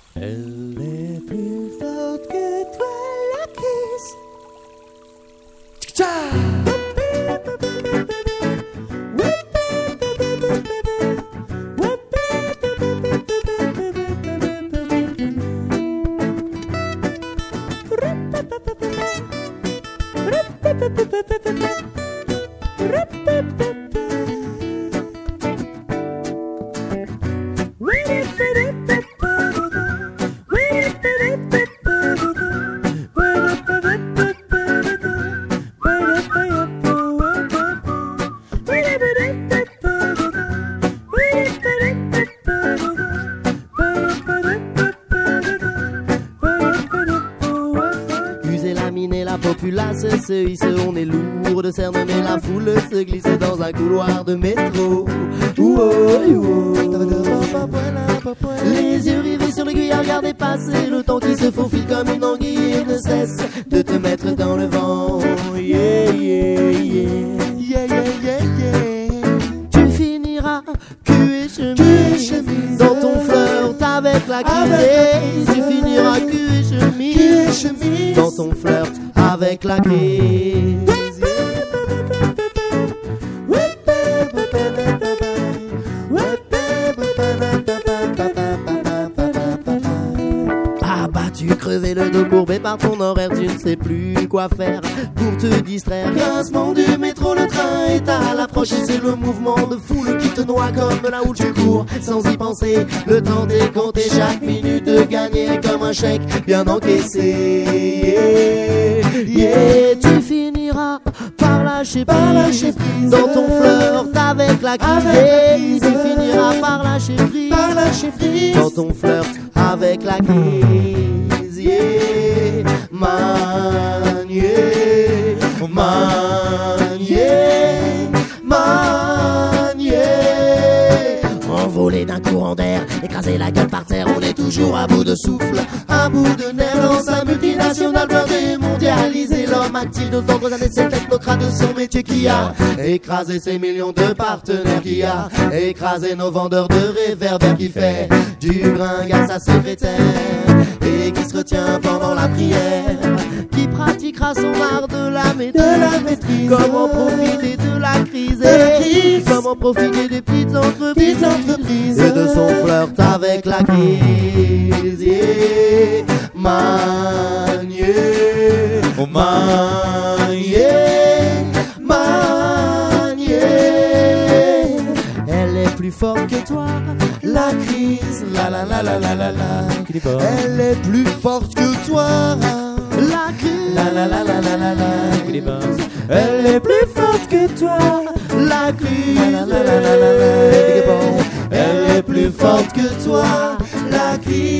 Elle est plus forte que toi, la crise. Se hisse, on est lourd de cernes, mais la foule se glisse dans un couloir de métro. Les yeux rivés sur l'aiguille à regarder passer le temps qui se faufile comme une anguille et ne cesse de te mettre dans le vent. Yeah, yeah, yeah. Yeah, yeah, yeah, yeah. Tu finiras cul et chemise dans ton flirt avec la crise. Tu finiras cul et chemise dans ton flirt avec la crise. Ah bah tu crevais le dos courbé par ton horaire, tu ne sais plus quoi faire pour te distraire. Grincement du métro, le train est à l'approche et c'est le mouvement de foule qui te noie comme là où tu cours sans y penser. Le temps décompté, chaque minute de gagner comme un chèque bien encaissé. Yeah, tu finiras par lâcher prise dans ton flirt avec la crise. Tu finiras par lâcher prise dans ton flirt avec la crise. Yeah, man, yeah, man, yeah, man, yeah. Envolé d'un courant d'air, écraser la gueule par terre, on est toujours à bout de souffle, à bout de nerfs dans sa multinationale blindée mondialisée. L'homme actif de nombreuses années, c'est le technocrate de son métier qui a écrasé ses millions de partenaires, qui a écrasé nos vendeurs de réverbères, qui fait du bringue à sa secrétaire et qui se retient pendant la prière, qui pratiquera son art de la maîtrise. Comment profiter de la crise, comment profiter des petites entreprises et de son flirt avec la crise. Yeah, man, yeah, oh man, yeah, man, yeah. Elle est plus forte que toi, la crise, la la la la la la la. Elle est plus forte que toi, la crise, la la la la la la la. Elle est plus forte que toi, la crise, la la la la la la. Elle est plus forte que toi, la crise.